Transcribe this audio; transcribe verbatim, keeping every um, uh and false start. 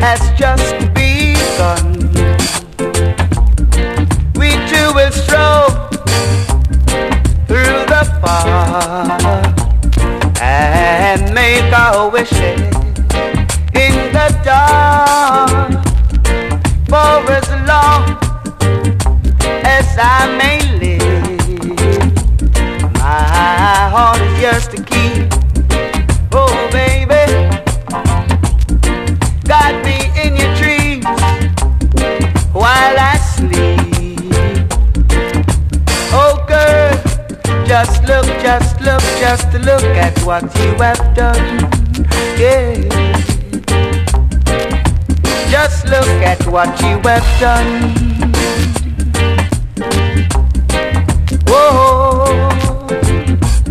has just begun. We two will stroll through the park and make our wishes in the dark. For as long as I may live, my heart is yours to keep. Oh baby, guide me in your dreams while I sleep. Oh girl, just look, just look, just look at what you have done. Yeah, just look at what you have done.